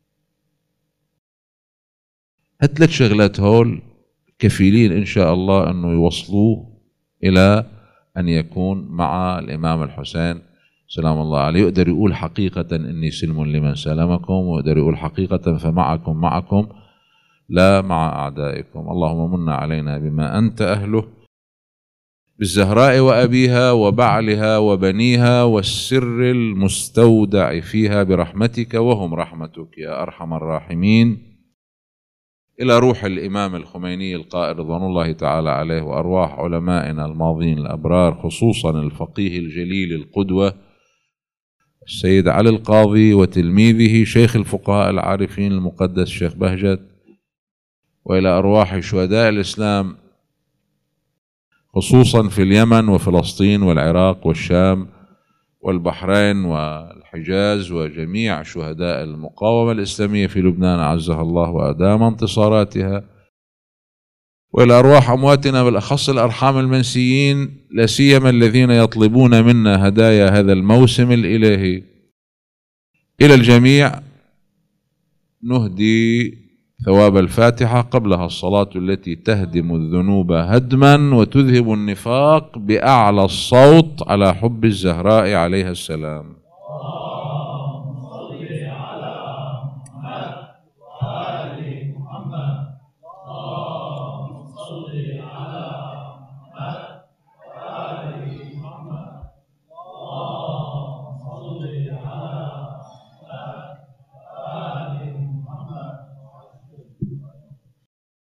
هالثلاث شغلات هول كفيلين إن شاء الله أنه يوصلوه إلى أن يكون مع الإمام الحسين سلام الله عليه، يقدر يقول حقيقة إني سلم لمن سلمكم، ويقدر يقول حقيقة فمعكم معكم لا مع أعدائكم. اللهم من علينا بما أنت أهله، بالزهراء وأبيها وبعلها وبنيها والسر المستودع فيها برحمتك وهم رحمتك يا أرحم الراحمين، إلى روح الإمام الخميني القائد رضوان الله تعالى عليه، وأرواح علمائنا الماضين الأبرار، خصوصا الفقيه الجليل القدوة السيد علي القاضي وتلميذه شيخ الفقهاء العارفين المقدس الشيخ بهجت، وإلى أرواح شهداء الإسلام خصوصا في اليمن وفلسطين والعراق والشام والبحرين والحجاز، وجميع شهداء المقاومة الإسلامية في لبنان أعزها الله وأدام انتصاراتها، وإلى أرواح أمواتنا بالأخص الأرحام المنسيين، لا سيما الذين يطلبون منا هدايا هذا الموسم الإلهي. إلى الجميع نهدي ثواب الفاتحة قبلها الصلاة التي تهدم الذنوب هدما وتذهب النفاق بأعلى الصوت على حب الزهراء عليها السلام.